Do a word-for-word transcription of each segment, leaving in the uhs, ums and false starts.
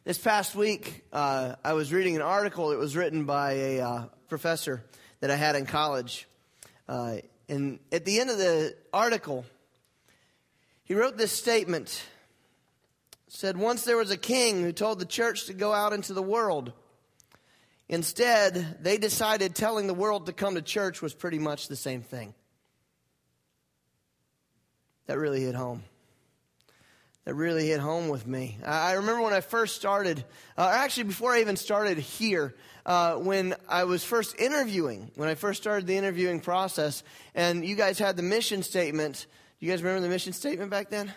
This past week, uh, I was reading an article. It was written by a uh, professor that I had in college. Uh, and at the end of the article, he wrote this statement. It said, once there was a king who told the church to go out into the world. Instead, they decided telling the world to come to church was pretty much the same thing. That really hit home. That really hit home with me. I remember when I first started, uh, actually before I even started here, uh, when I was first interviewing, when I first started the interviewing process, and you guys had the mission statement. You guys remember the mission statement back then?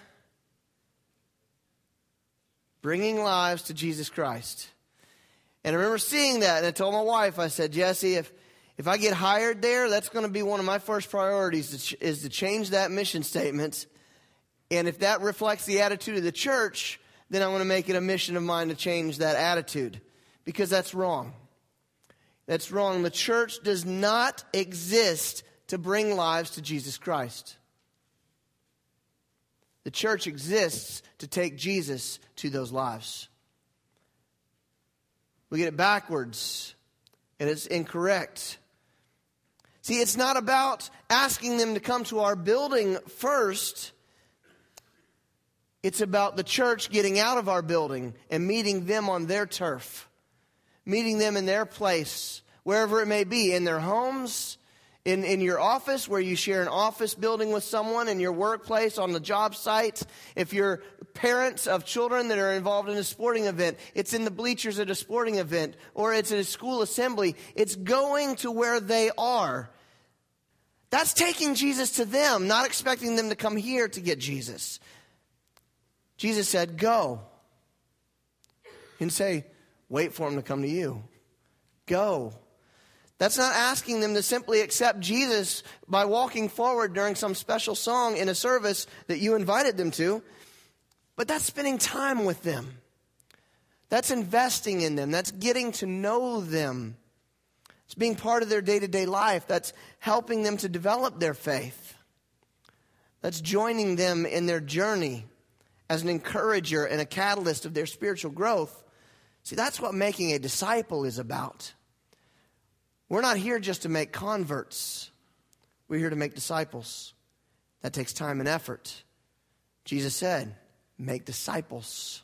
Bringing lives to Jesus Christ. And I remember seeing that, and I told my wife, I said, Jesse, if if I get hired there, that's going to be one of my first priorities is to, is to change that mission statement. And if that reflects the attitude of the church, then I'm going to make it a mission of mine to change that attitude. Because that's wrong. That's wrong. The church does not exist to bring lives to Jesus Christ. The church exists to take Jesus to those lives. We get it backwards, and it's incorrect. See, it's not about asking them to come to our building first. It's about the church getting out of our building and meeting them on their turf. Meeting them in their place, wherever it may be, in their homes, in, in your office, where you share an office building with someone, in your workplace, on the job site. If you're parents of children that are involved in a sporting event, it's in the bleachers at a sporting event, or it's at a school assembly. It's going to where they are. That's taking Jesus to them, not expecting them to come here to get Jesus. Jesus said, go. He didn't say, wait for him to come to you. Go. That's not asking them to simply accept Jesus by walking forward during some special song in a service that you invited them to. But that's spending time with them. That's investing in them. That's getting to know them. It's being part of their day-to-day life. That's helping them to develop their faith. That's joining them in their journey as an encourager and a catalyst of their spiritual growth. See, that's what making a disciple is about. We're not here just to make converts. We're here to make disciples. That takes time and effort. Jesus said, make disciples.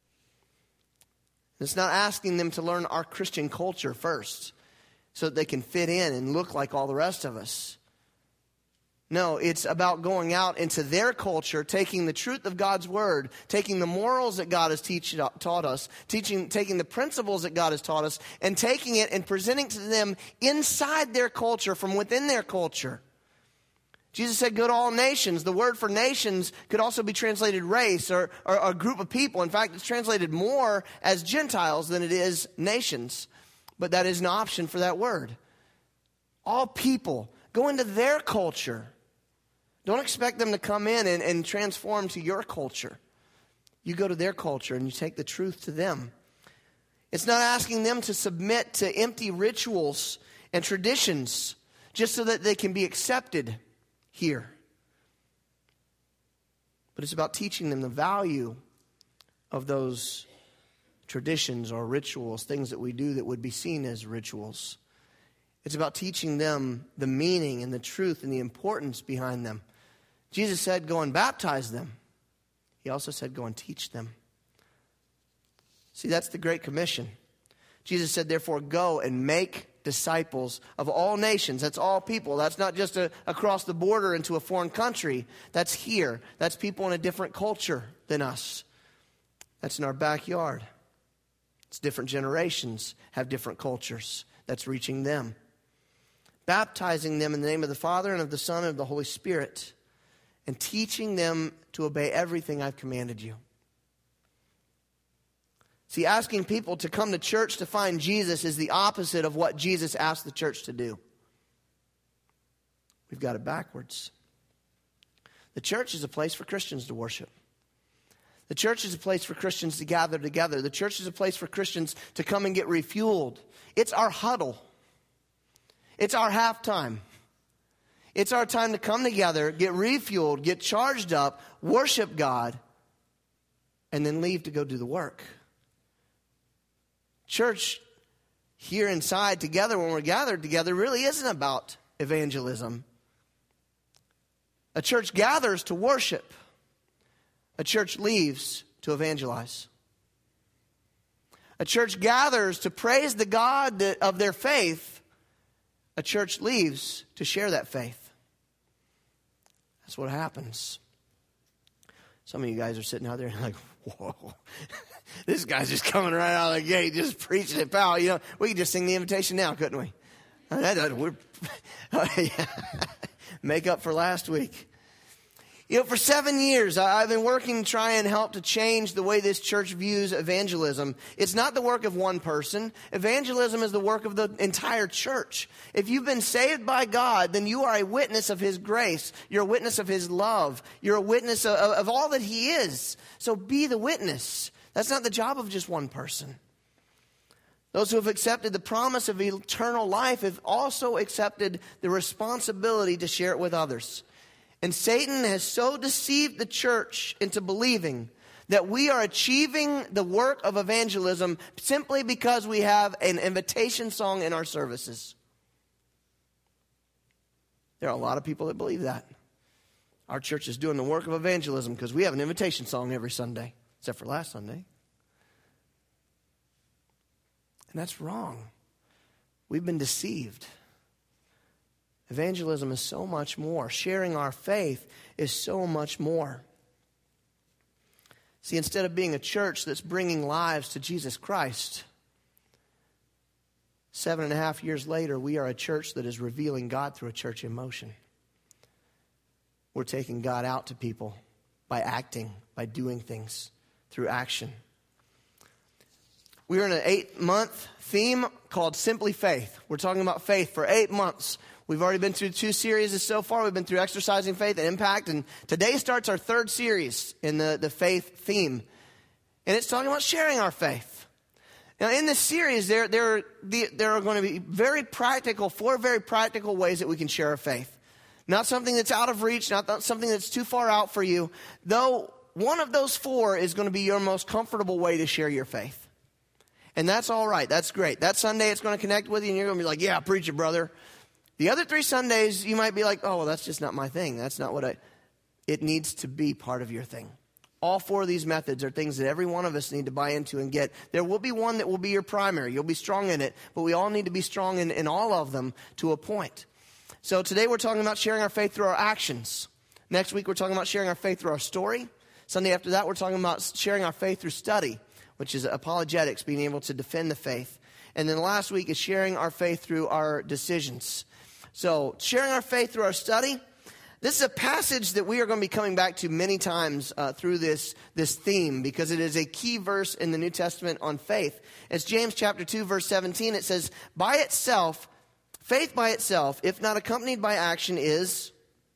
It's not asking them to learn our Christian culture first so that they can fit in and look like all the rest of us. No, it's about going out into their culture, taking the truth of God's word, taking the morals that God has teach, taught us, teaching, taking the principles that God has taught us, and taking it and presenting to them inside their culture, from within their culture. Jesus said, go to all nations. The word for nations could also be translated race or, or, or a group of people. In fact, it's translated more as Gentiles than it is nations. But that is an option for that word. All people. Go into their culture. Don't expect them to come in and, and transform to your culture. You go to their culture and you take the truth to them. It's not asking them to submit to empty rituals and traditions just so that they can be accepted here. But it's about teaching them the value of those traditions or rituals, things that we do that would be seen as rituals. It's about teaching them the meaning and the truth and the importance behind them. Jesus said, go and baptize them. He also said, go and teach them. See, that's the Great Commission. Jesus said, therefore, go and make disciples of all nations. That's all people. That's not just a, across the border into a foreign country. That's here. That's people in a different culture than us. That's in our backyard. It's different generations have different cultures. That's reaching them. Baptizing them in the name of the Father and of the Son and of the Holy Spirit, and teaching them to obey everything I've commanded you. See, asking people to come to church to find Jesus is the opposite of what Jesus asked the church to do. We've got it backwards. The church is a place for Christians to worship. The church is a place for Christians to gather together. The church is a place for Christians to come and get refueled. It's our huddle. It's our halftime. It's our time to come together, get refueled, get charged up, worship God, and then leave to go do the work. Church here inside together, when we're gathered together, really isn't about evangelism. A church gathers to worship. A church leaves to evangelize. A church gathers to praise the God of their faith. A church leaves to share that faith. That's what happens. Some of you guys are sitting out there and like, whoa, this guy's just coming right out of the gate, just preaching it, pal. You know, we could just sing the invitation now, couldn't we? We're, make up for last week. You know, for seven years, I've been working to try and help to change the way this church views evangelism. It's not the work of one person. Evangelism is the work of the entire church. If you've been saved by God, then you are a witness of His grace. You're a witness of His love. You're a witness of, of all that He is. So be the witness. That's not the job of just one person. Those who have accepted the promise of eternal life have also accepted the responsibility to share it with others. And Satan has so deceived the church into believing that we are achieving the work of evangelism simply because we have an invitation song in our services. There are a lot of people that believe that. Our church is doing the work of evangelism because we have an invitation song every Sunday, except for last Sunday. And that's wrong. We've been deceived. Evangelism is so much more. Sharing our faith is so much more. See, instead of being a church that's bringing lives to Jesus Christ, seven and a half years later, we are a church that is revealing God through a church in motion. We're taking God out to people by acting, by doing things through action. We're in an eight-month theme called Simply Faith. We're talking about faith for eight months. We've already been through two series so far. We've been through Exercising Faith and Impact. And today starts our third series in the, the faith theme. And it's talking about sharing our faith. Now, in this series, there, there, there are going to be very practical, four very practical ways that we can share our faith. Not something that's out of reach, not something that's too far out for you. Though one of those four is going to be your most comfortable way to share your faith. And that's all right. That's great. That Sunday it's going to connect with you and you're going to be like, yeah, preach it, brother. The other three Sundays, you might be like, oh, well, that's just not my thing. That's not what I... It needs to be part of your thing. All four of these methods are things that every one of us need to buy into and get. There will be one that will be your primary. You'll be strong in it, but we all need to be strong in, in all of them to a point. So today we're talking about sharing our faith through our actions. Next week we're talking about sharing our faith through our story. Sunday after that we're talking about sharing our faith through study, which is apologetics, being able to defend the faith. And then last week is sharing our faith through our decisions. So, sharing our faith through our study. This is a passage that we are going to be coming back to many times uh, through this, this theme because it is a key verse in the New Testament on faith. It's James chapter two, verse seventeen. It says, by itself, faith by itself, if not accompanied by action, is...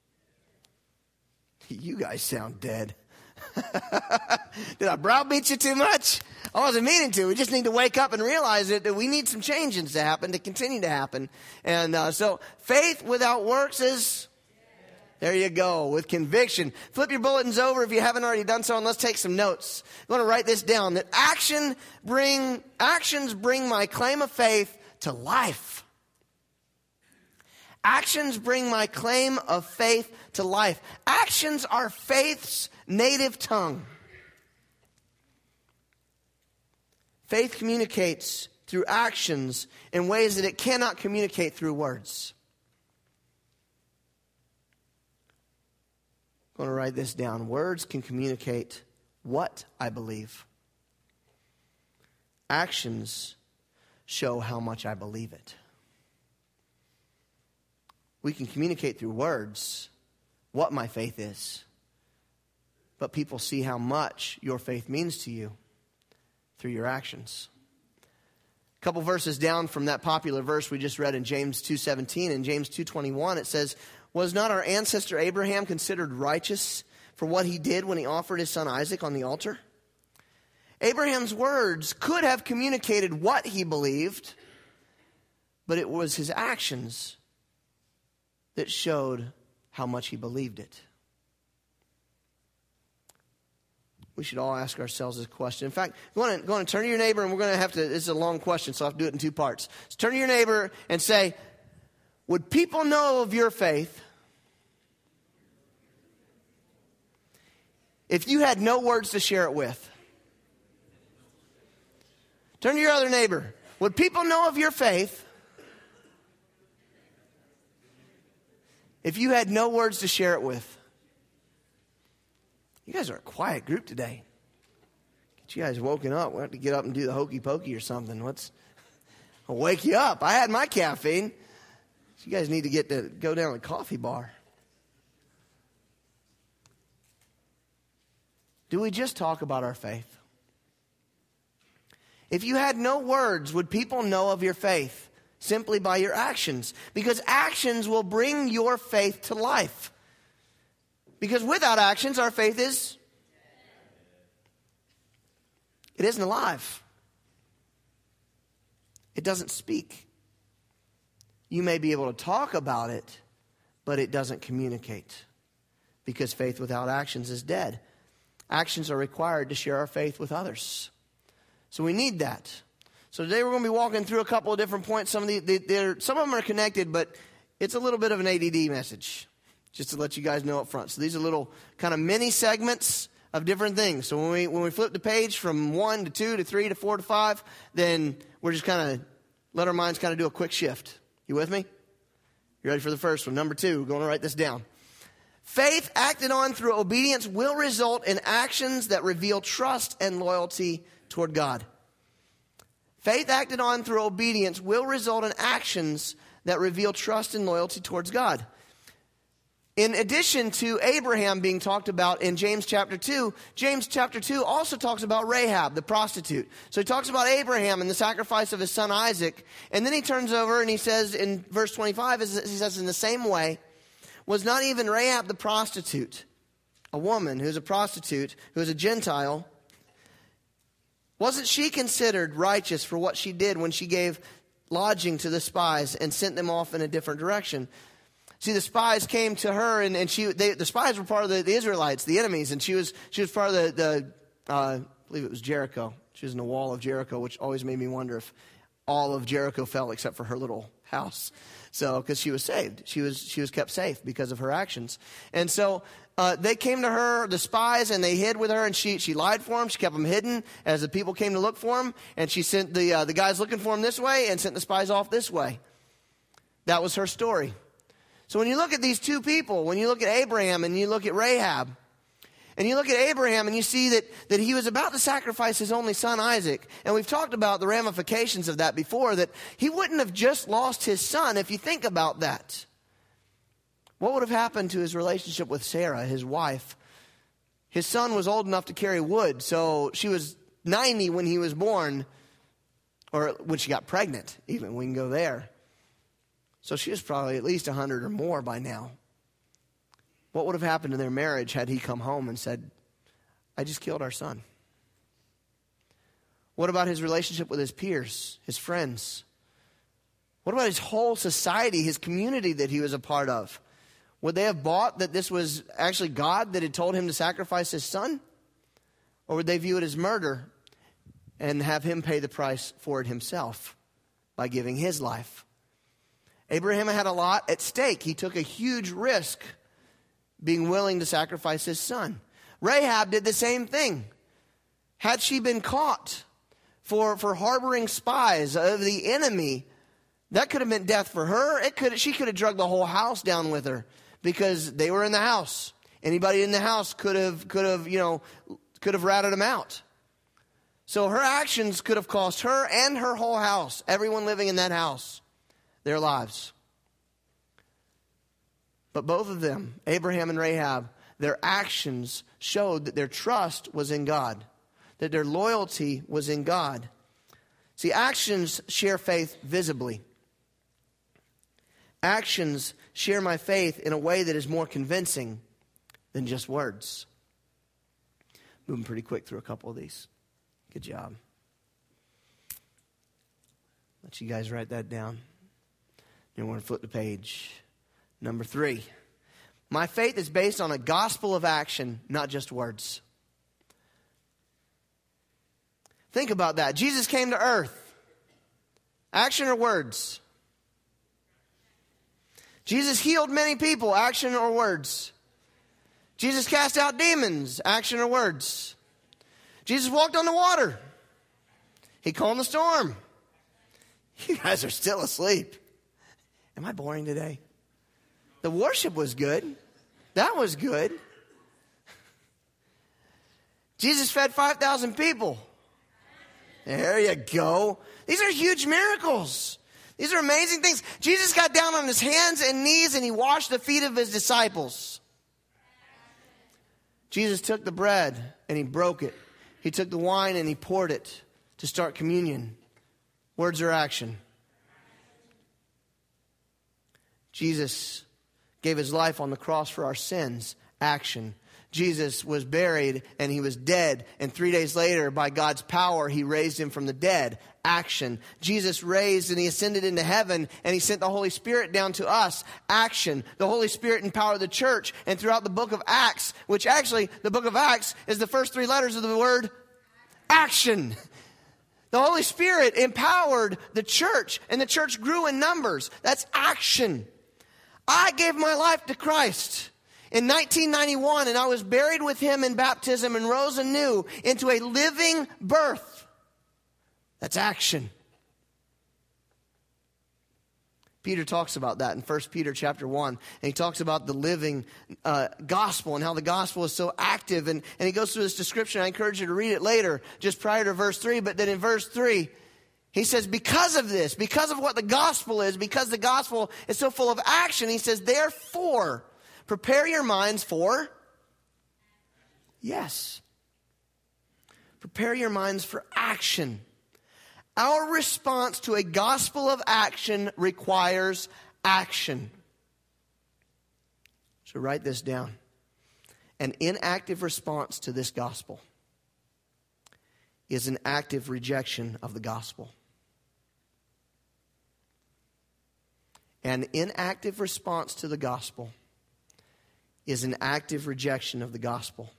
You guys sound dead. Did I browbeat you too much? I wasn't meaning to. We just need to wake up and realize it, that we need some changes to happen, to continue to happen. And uh, so faith without works is, there you go, with conviction. Flip your bulletins over if you haven't already done so, and let's take some notes. I want to write this down, that action bring actions bring my claim of faith to life. Actions bring my claim of faith to life. Actions are faith's native tongue. Faith communicates through actions in ways that it cannot communicate through words. I'm going to write this down. Words can communicate what I believe. Actions show how much I believe it. We can communicate through words what my faith is. But people see how much your faith means to you through your actions. A couple verses down from that popular verse we just read in James two seventeen. In James two twenty-one it says, was not our ancestor Abraham considered righteous for what he did when he offered his son Isaac on the altar? Abraham's words could have communicated what he believed, but it was his actions that showed how much he believed it. we should all ask ourselves this question. In fact, go on and, go on and turn to your neighbor, and we're going to have to, this is a long question, so I have to do it in two parts. So turn to your neighbor and say, would people know of your faith if you had no words to share it with? Turn to your other neighbor. Would people know of your faith if you had no words to share it with? You guys are a quiet group today. Get you guys woken up. We'll have to get up and do the hokey pokey or something. What's? I'll wake you up. I had my caffeine. So you guys need to get to go down to the coffee bar. Do we just talk about our faith? If you had no words, would people know of your faith simply by your actions? Because actions will bring your faith to life. Because without actions, our faith is, it isn't alive. It doesn't speak. You may be able to talk about it, but it doesn't communicate. Because faith without actions is dead. Actions are required to share our faith with others. So we need that. So today we're going to be walking through a couple of different points. Some of the, they're, some of them are connected, but it's a little bit of an A D D message. Just to let you guys know up front. So these are little kind of mini segments of different things. So when we when we flip the page from one to two to three to four to five, then we're just kind of let our minds kind of do a quick shift. You with me? You ready for the first one? Number two, we're going to write this down. Faith acted on through obedience will result in actions that reveal trust and loyalty toward God. Faith acted on through obedience will result in actions that reveal trust and loyalty towards God. In addition to Abraham being talked about in James chapter two, James chapter two also talks about Rahab, the prostitute. So he talks about Abraham and the sacrifice of his son Isaac. And then he turns over and he says in verse twenty-five, he says, in the same way, was not even Rahab the prostitute, a woman who's a prostitute, who is a Gentile, wasn't she considered righteous for what she did when she gave lodging to the spies and sent them off in a different direction? See, the spies came to her, and, and she they, the spies were part of the, the Israelites, the enemies, and she was she was part of the, the uh, I believe it was Jericho. She was in the wall of Jericho, which always made me wonder if all of Jericho fell except for her little house. So, because she was saved, she was she was kept safe because of her actions, and so uh, they came to her, the spies, and they hid with her, and she she lied for them. She kept them hidden as the people came to look for them, and she sent the uh, the guys looking for them this way, and sent the spies off this way. That was her story. So when you look at these two people, when you look at Abraham and you look at Rahab, and you look at Abraham and you see that, that he was about to sacrifice his only son Isaac, and we've talked about the ramifications of that before, that he wouldn't have just lost his son if you think about that. What would have happened to his relationship with Sarah, his wife? His son was old enough to carry wood, so she was ninety when he was born, or when she got pregnant, even. We can go there. So she was probably at least one hundred or more by now. What would have happened to their marriage had he come home and said, I just killed our son? What about his relationship with his peers, his friends? What about his whole society, his community that he was a part of? Would they have bought that this was actually God that had told him to sacrifice his son? Or would they view it as murder and have him pay the price for it himself by giving his life? Abraham had a lot at stake. He took a huge risk being willing to sacrifice his son. Rahab did the same thing. Had she been caught for, for harboring spies of the enemy, that could have meant death for her. It could she could have dragged the whole house down with her because they were in the house. Anybody in the house could have could have, you know, could have ratted them out. So her actions could have cost her and her whole house, everyone living in that house, their lives. But both of them, Abraham and Rahab, their actions showed that their trust was in God, that their loyalty was in God. See, actions share faith visibly. Actions share my faith in a way that is more convincing than just words. Moving pretty quick through a couple of these. Good job. Let you guys write that down. Then we're going to flip the page. Number three. My faith is based on a gospel of action, not just words. Think about that. Jesus came to earth. Action or words? Jesus healed many people. Action or words? Jesus cast out demons. Action or words? Jesus walked on the water. He calmed the storm. You guys are still asleep. Am I boring today? The worship was good. That was good. Jesus fed five thousand people. There you go. These are huge miracles. These are amazing things. Jesus got down on his hands and knees and he washed the feet of his disciples. Jesus took the bread and he broke it. He took the wine and he poured it to start communion. Words or action? Jesus gave his life on the cross for our sins. Action. Jesus was buried and he was dead. And three days later, by God's power, he raised him from the dead. Action. Jesus raised and he ascended into heaven and he sent the Holy Spirit down to us. Action. The Holy Spirit empowered the church. And throughout the book of Acts, which actually the book of Acts is the first three letters of the word action. The Holy Spirit empowered the church and the church grew in numbers. That's action. I gave my life to Christ in nineteen ninety-one, and I was buried with him in baptism and rose anew into a living birth. That's action. Peter talks about that in First Peter chapter one. And he talks about the living uh, gospel and how the gospel is so active. And, and he goes through this description. I encourage you to read it later, just prior to verse three. But then in verse three, he says, because of this, because of what the gospel is, because the gospel is so full of action, he says, therefore, prepare your minds for, yes, prepare your minds for action. Our response to a gospel of action requires action. So write this down. An inactive response to this gospel is an active rejection of the gospel. An inactive response to the gospel is an active rejection of the gospel.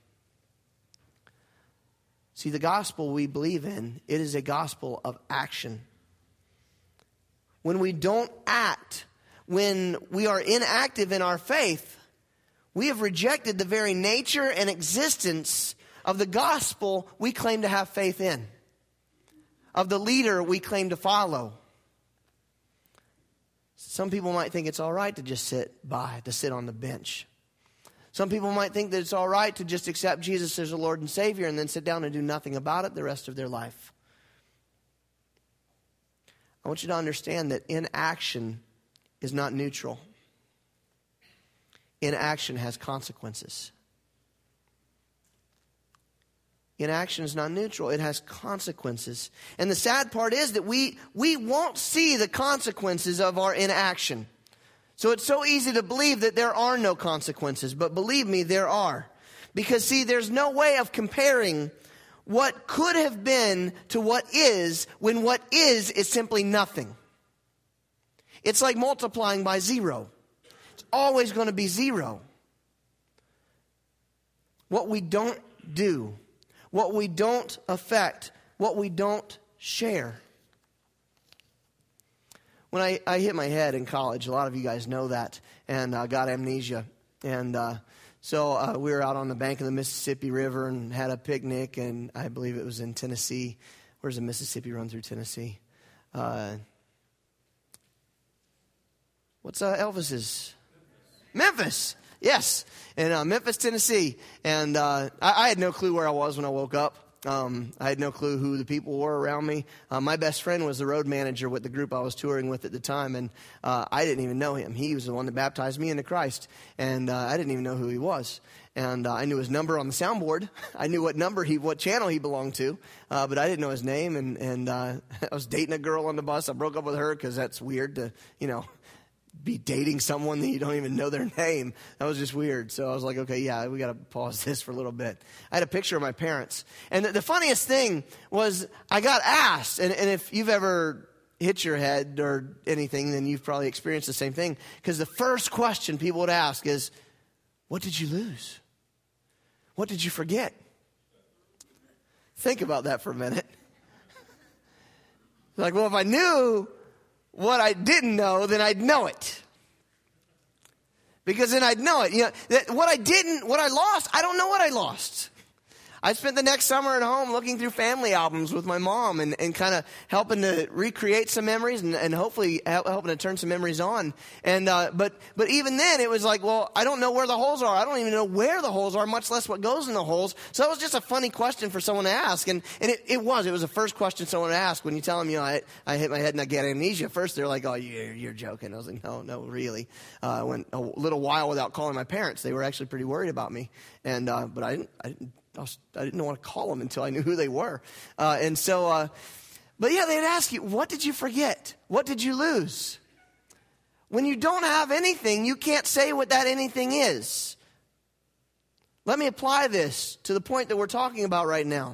See, the gospel we believe in, it is a gospel of action. When we don't act, when we are inactive in our faith, we have rejected the very nature and existence of the gospel we claim to have faith in, of the leader we claim to follow. Some people might think it's all right to just sit by, to sit on the bench. Some people might think that it's all right to just accept Jesus as the Lord and Savior and then sit down and do nothing about it the rest of their life. I want you to understand that inaction is not neutral. Inaction has consequences. Inaction is not neutral. It has consequences. And the sad part is that we, we won't see the consequences of our inaction. So it's so easy to believe that there are no consequences. But believe me, there are. Because see, there's no way of comparing what could have been to what is when what is is simply nothing. It's like multiplying by zero. It's always going to be zero. What we don't do, what we don't affect, what we don't share. When I, I hit my head in college, a lot of you guys know that, and I uh, got amnesia. And uh, so uh, we were out on the bank of the Mississippi River and had a picnic, and I believe it was in Tennessee. Where's the Mississippi run through Tennessee? Uh, what's uh, Elvis's? Memphis. Yes, in uh, Memphis, Tennessee. And uh, I, I had no clue where I was when I woke up. Um, I had no clue who the people were around me. Uh, my best friend was the road manager with the group I was touring with at the time, and uh, I didn't even know him. He was the one that baptized me into Christ, and uh, I didn't even know who he was. And uh, I knew his number on the soundboard. I knew what number he, what channel he belonged to, uh, but I didn't know his name. And and uh, I was dating a girl on the bus. I broke up with her because that's weird to, you know, be dating someone that you don't even know their name. That was just weird. So I was like, okay, yeah, we got to pause this for a little bit. I had a picture of my parents. And the, the funniest thing was I got asked, and, and if you've ever hit your head or anything, then you've probably experienced the same thing. Because the first question people would ask is, what did you lose? What did you forget? Think about that for a minute. Like, well, if I knew what I didn't know, then I'd know it. Because then I'd know it. You know, that what I didn't, what I lost, I don't know what I lost. I spent the next summer at home looking through family albums with my mom and, and kind of helping to recreate some memories and, and hopefully help, helping to turn some memories on. And uh, but but even then, it was like, well, I don't know where the holes are. I don't even know where the holes are, much less what goes in the holes. So that was just a funny question for someone to ask. And and it, it was. It was the first question someone asked when you tell them, you know, I, I hit my head and I get amnesia. First, they're like, oh, you're, you're joking. I was like, no, no, really. Uh, I went a little while without calling my parents. They were actually pretty worried about me. And uh, but I didn't. I didn't I, was, I didn't want to call them until I knew who they were. Uh, and so, uh, but yeah, they'd ask you, what did you forget? What did you lose? When you don't have anything, you can't say what that anything is. Let me apply this to the point that we're talking about right now.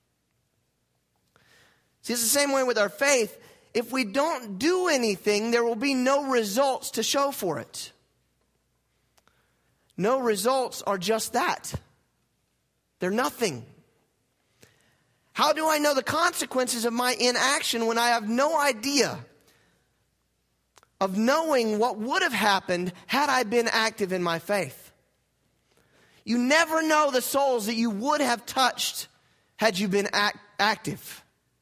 See, it's the same way with our faith. If we don't do anything, there will be no results to show for it. No results are just that. They're nothing. How do I know the consequences of my inaction when I have no idea of knowing what would have happened had I been active in my faith? You never know the souls that you would have touched had you been act- active.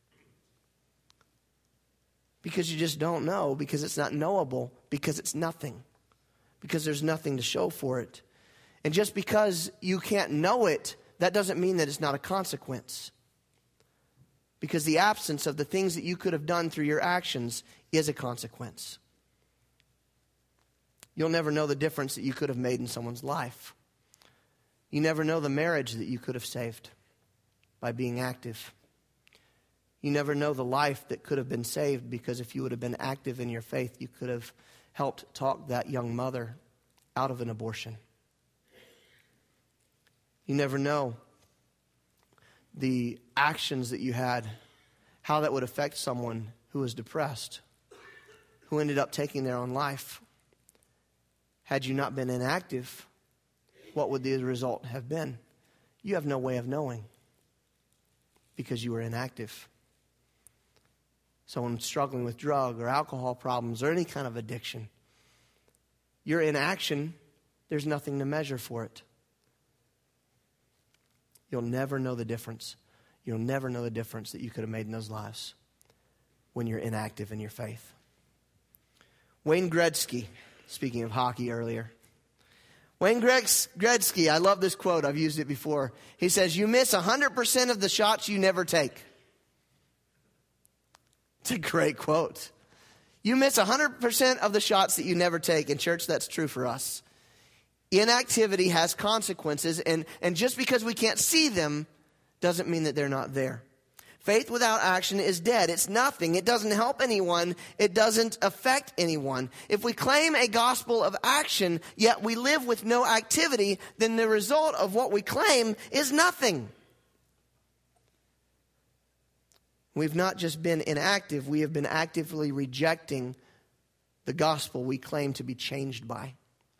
Because you just don't know, because it's not knowable, because it's nothing. Because there's nothing to show for it. And just because you can't know it, that doesn't mean that it's not a consequence. Because the absence of the things that you could have done through your actions is a consequence. You'll never know the difference that you could have made in someone's life. You never know the marriage that you could have saved by being active. You never know the life that could have been saved because if you would have been active in your faith, you could have helped talk that young mother out of an abortion. You never know the actions that you had, how that would affect someone who was depressed, who ended up taking their own life. Had you not been inactive, what would the result have been? You have no way of knowing because you were inactive. Someone struggling with drug or alcohol problems or any kind of addiction. Your inaction, there's nothing to measure for it. You'll never know the difference. You'll never know the difference that you could have made in those lives when you're inactive in your faith. Wayne Gretzky, speaking of hockey earlier. Wayne Gretzky, I love this quote. I've used it before. He says, you miss one hundred percent of the shots you never take. It's a great quote. You miss one hundred percent of the shots that you never take. In church, that's true for us. Inactivity has consequences, and, and just because we can't see them doesn't mean that they're not there. Faith without action is dead. It's nothing. It doesn't help anyone. It doesn't affect anyone. If we claim a gospel of action, yet we live with no activity, then the result of what we claim is nothing. We've not just been inactive, we have been actively rejecting the gospel we claim to be changed by.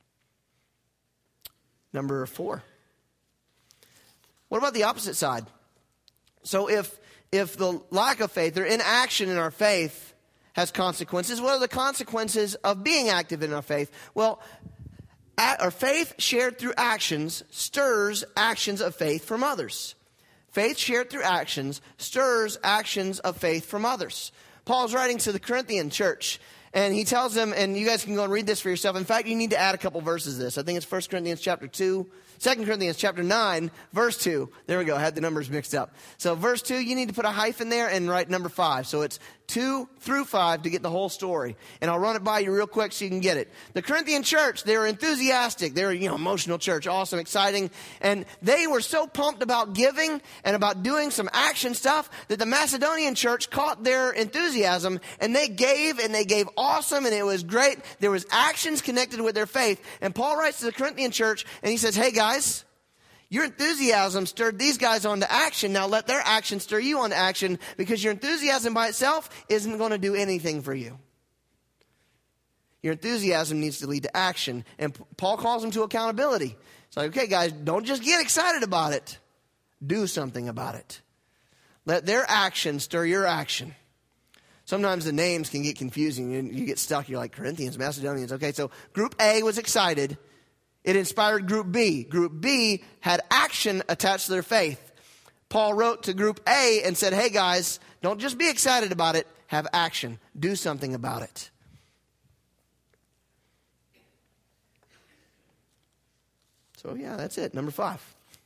Number four. What about the opposite side? So if if the lack of faith or inaction in our faith has consequences, what are the consequences of being active in our faith? Well, our faith shared through actions stirs actions of faith from others. Faith shared through actions stirs actions of faith from others. Paul's writing to the Corinthian church, and he tells them, and you guys can go and read this for yourself. In fact, you need to add a couple verses to this. I think it's First Corinthians chapter two, Second Corinthians chapter nine, verse two. There we go. I had the numbers mixed up. So verse two, you need to put a hyphen there and write number five. So it's two through five to get the whole story. And I'll run it by you real quick so you can get it. The Corinthian church, they were enthusiastic. They were, you know, emotional church, awesome, exciting. And they were so pumped about giving and about doing some action stuff that the Macedonian church caught their enthusiasm and they gave and they gave awesome and it was great. There was actions connected with their faith. And Paul writes to the Corinthian church and he says, hey guys, your enthusiasm stirred these guys on to action. Now let their action stir you on to action because your enthusiasm by itself isn't going to do anything for you. Your enthusiasm needs to lead to action. And Paul calls them to accountability. It's like, okay, guys, don't just get excited about it. Do something about it. Let their action stir your action. Sometimes the names can get confusing and you get stuck. You're like, Corinthians, Macedonians. Okay, so group A was excited. It inspired group B. Group B had action attached to their faith. Paul wrote to group A and said, hey guys, don't just be excited about it. Have action. Do something about it. So yeah, that's it. Number five.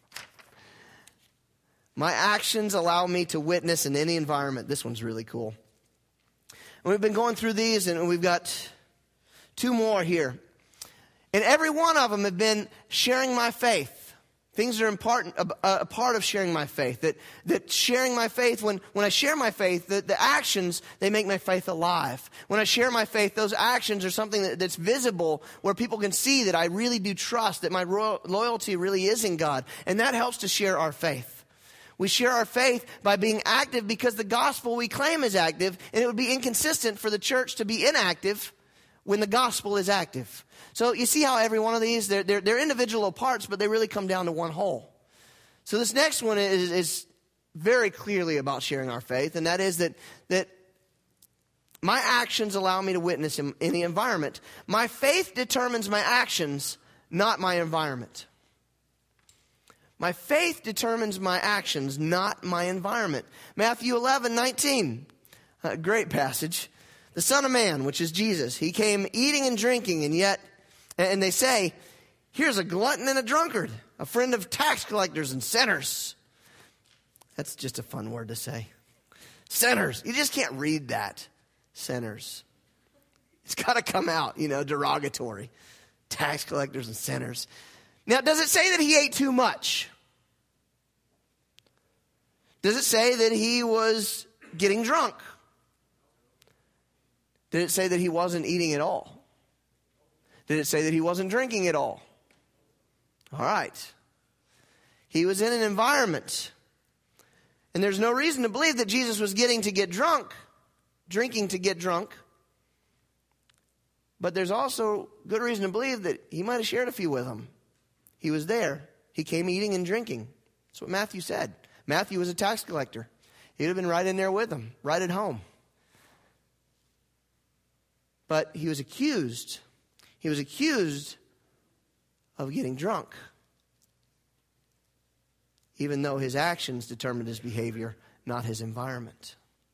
My actions allow me to witness in any environment. This one's really cool. And we've been going through these, and we've got two more here. And every one of them have been sharing my faith. Things that are important, a, a part of sharing my faith. That, that sharing my faith, when, when I share my faith, the, the actions, they make my faith alive. When I share my faith, those actions are something that, that's visible, where people can see that I really do trust, that my ro- loyalty really is in God. And that helps to share our faith. We share our faith by being active because the gospel we claim is active, and it would be inconsistent for the church to be inactive when the gospel is active. So you see how every one of these, they're, they're, they're individual parts, but they really come down to one whole. So this next one is, is very clearly about sharing our faith, and that is that, that my actions allow me to witness in any environment. My faith determines my actions, not my environment. My faith determines my actions, not my environment. Matthew eleven nineteen, a great passage. The Son of Man, which is Jesus, he came eating and drinking, and yet, and they say, here's a glutton and a drunkard, a friend of tax collectors and sinners. That's just a fun word to say. Sinners. You just can't read that. Sinners. It's got to come out, you know, derogatory. Tax collectors and sinners. Now, does it say that he ate too much? Does it say that he was getting drunk? Did it say that he wasn't eating at all? Did it say that he wasn't drinking at all? All right. He was in an environment. And there's no reason to believe that Jesus was getting to get drunk, drinking to get drunk. But there's also good reason to believe that he might have shared a few with them. He was there. He came eating and drinking. That's what Matthew said. Matthew was a tax collector. He would have been right in there with them, right at home. But he was accused. He was accused of getting drunk, even though his actions determined his behavior, not his environment.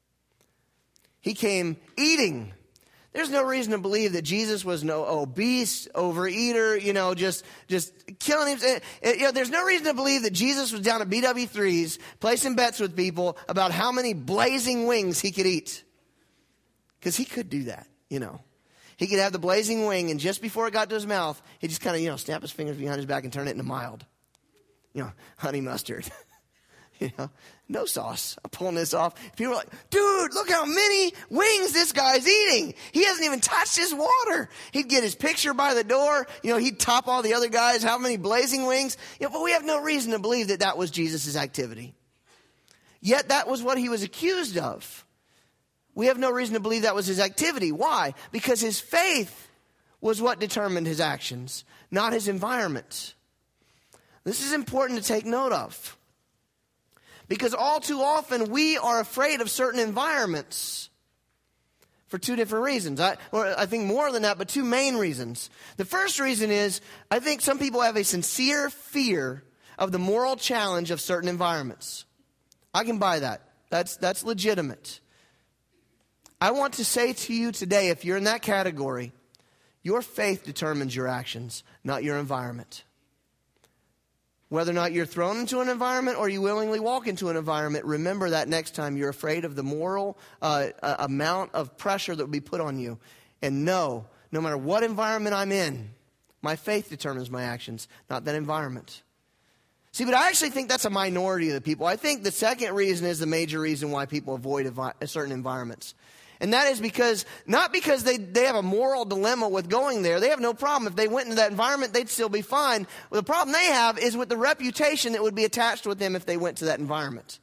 He came eating. There's no reason to believe that Jesus was no obese, overeater, you know, just just killing him. You know, there's no reason to believe that Jesus was down at B W threes placing bets with people about how many blazing wings he could eat. Because he could do that, you know. He could have the blazing wing, and just before it got to his mouth, he just kind of, you know, snap his fingers behind his back and turn it into mild. You know, honey mustard. You know, no sauce. I'm pulling this off. People are like, dude, look how many wings this guy's eating. He hasn't even touched his water. He'd get his picture by the door. You know, he'd top all the other guys. How many blazing wings? You know, but we have no reason to believe that that was Jesus' activity. Yet that was what he was accused of. We have no reason to believe that was his activity. Why? Because his faith was what determined his actions, not his environment. This is important to take note of. Because all too often we are afraid of certain environments for two different reasons. I, or I think more than that, but two main reasons. The first reason is I think some people have a sincere fear of the moral challenge of certain environments. I can buy that. That's, that's legitimate. I want to say to you today, if you're in that category, your faith determines your actions, not your environment. Whether or not you're thrown into an environment or you willingly walk into an environment, remember that next time you're afraid of the moral uh, uh, amount of pressure that will be put on you. And know, no matter what environment I'm in, my faith determines my actions, not that environment. See, but I actually think that's a minority of the people. I think the second reason is the major reason why people avoid envi- certain environments. And that is because, not because they, they have a moral dilemma with going there. They have no problem. If they went into that environment, they'd still be fine. Well, the problem they have is with the reputation that would be attached with them if they went to that environment.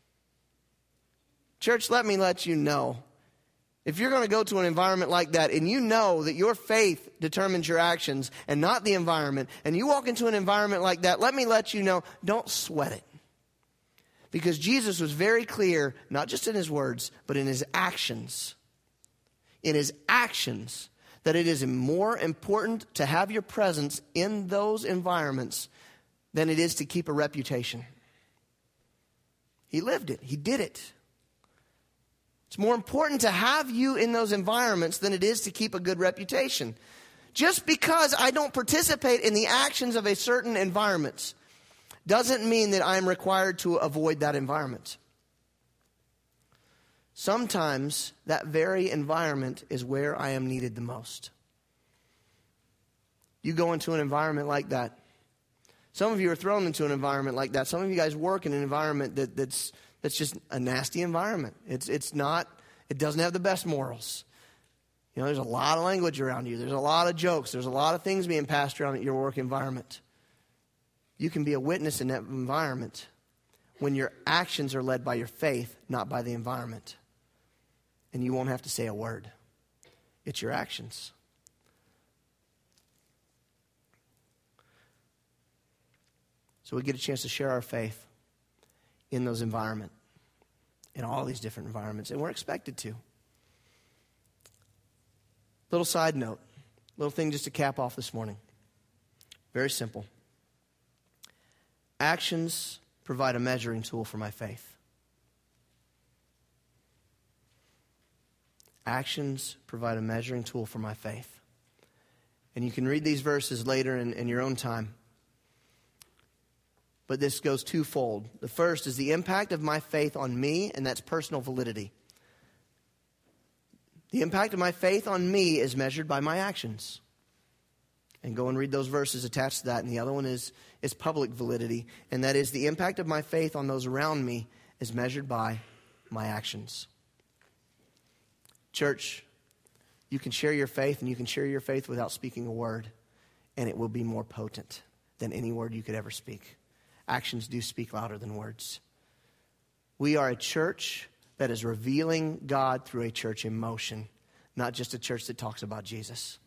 Church, let me let you know. If you're going to go to an environment like that and you know that your faith determines your actions and not the environment, and you walk into an environment like that, let me let you know, don't sweat it. Because Jesus was very clear, not just in his words, but in his actions. In his actions, that it is more important to have your presence in those environments than it is to keep a reputation. He lived it. He did it. It's more important to have you in those environments than it is to keep a good reputation. Just because I don't participate in the actions of a certain environment doesn't mean that I'm required to avoid that environment. Sometimes that very environment is where I am needed the most. You go into an environment like that. Some of you are thrown into an environment like that. Some of you guys work in an environment that, that's that's just a nasty environment. It's it's not, it doesn't have the best morals. You know, there's a lot of language around you. There's a lot of jokes. There's a lot of things being passed around at your work environment. You can be a witness in that environment when your actions are led by your faith, not by the environment. And you won't have to say a word. It's your actions. So we get a chance to share our faith in those environments, in all these different environments, and we're expected to. Little side note, little thing just to cap off this morning. Very simple. Actions provide a measuring tool for my faith. Actions provide a measuring tool for my faith. And you can read these verses later in, in your own time. But this goes twofold. The first is the impact of my faith on me, and that's personal validity. The impact of my faith on me is measured by my actions. And go and read those verses attached to that. And the other one is, is public validity, and that is the impact of my faith on those around me is measured by my actions. Church, you can share your faith, and you can share your faith without speaking a word, and it will be more potent than any word you could ever speak. Actions do speak louder than words. We are a church that is revealing God through a church in motion, not just a church that talks about Jesus.